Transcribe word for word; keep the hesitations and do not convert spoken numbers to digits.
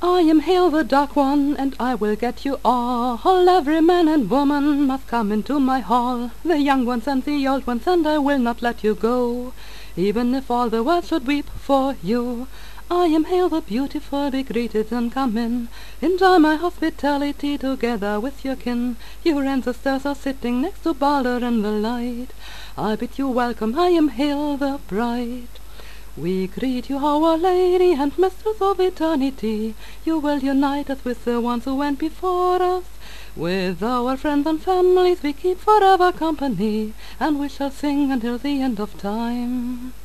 I am Hail the Dark One, and I will get you all. Every man and woman must come into my hall, the young ones and the old ones, and I will not let you go, even if all the world should weep for you. I am Hail the Beautiful, be greeted and come in. Enjoy my hospitality together with your kin. Your ancestors are sitting next to Balder in the light. I bid you welcome, I am Hail the Bright. We greet you, Our Lady and Mistress of Eternity. You will unite us with the ones who went before us. With our friends and families we keep forever company, and we shall sing until the end of time.